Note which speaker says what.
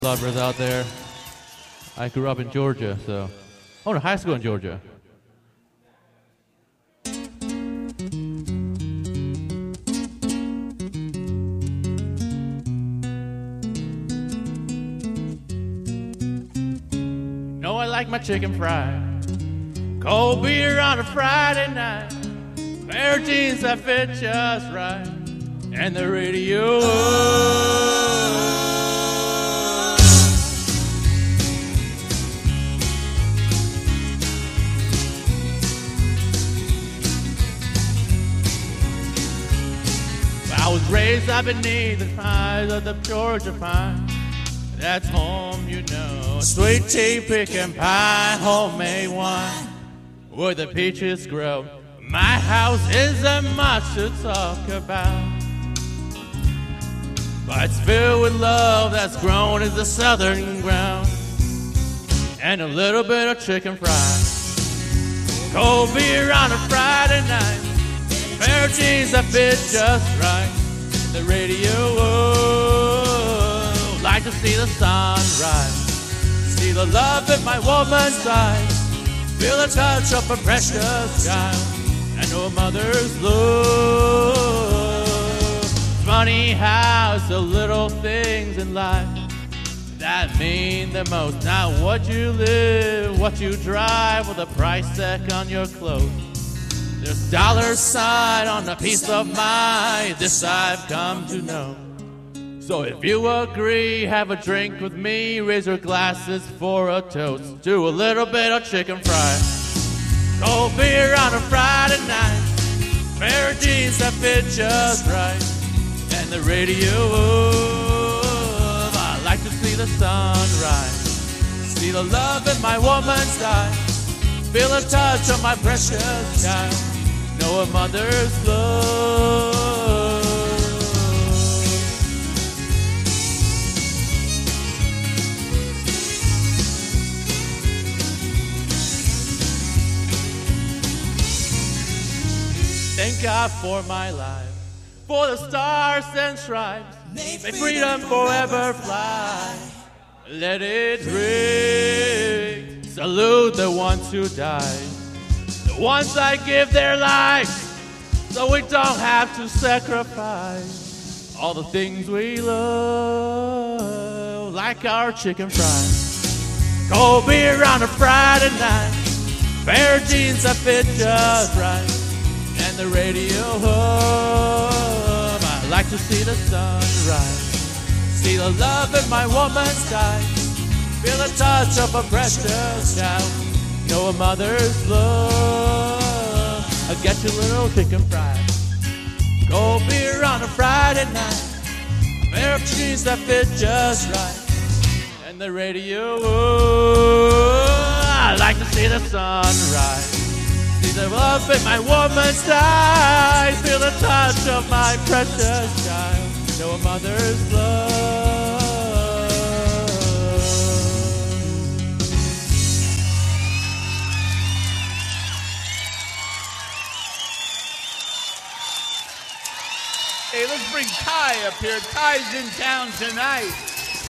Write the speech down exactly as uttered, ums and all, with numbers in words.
Speaker 1: Lovers out there. I grew up in Georgia, so I went to high school in Georgia. No, I like my chicken fried, cold beer on a Friday night, pair of jeans that fit just right, and the radio. I was raised up beneath the pines of the Georgia pine. That's home, you know. Sweet tea, pecan pie, homemade wine, where the peaches grow. My house isn't much to talk about, but it's filled with love that's grown as the southern ground, and a little bit of chicken fried, cold beer on a Friday night, pair of jeans that fit just right. The radio, oh, like to see the sunrise, see the love in my woman's eyes, feel the touch of a precious child, I know a mother's love. It's funny how it's the little things in life that mean the most. Not what you live, what you drive, or the price tag on your clothes. There's a dollar sign on a piece of mind, this I've come to know. So if you agree, have a drink with me, raise your glasses for a toast to a little bit of chicken fried, cold beer on a Friday night, pair of jeans that fit just right, and the radio. I like to see the sunrise, see the love in my woman's eyes, feel the touch of my precious child, know a mother's love. Thank God for my life, for the stars and stripes, may freedom forever fly. Let it ring, salute the ones who died, the ones that give their lives, so we don't have to sacrifice all the things we love, like our chicken fries, cold beer on a Friday night, pair of jeans that fit just right, and the radio hum. I like to see the sunrise, see the love in my woman's eyes, feel the touch of a precious child, know a mother's love. I'll get you a little chicken fried, cold beer on a Friday night, pair of jeans that fit just right, and the radio. I like to see the sunrise, see the love in my woman's eyes, feel the touch of my precious child, know a mother's love.
Speaker 2: Hey, let's bring Ty up here. Ty's in town tonight.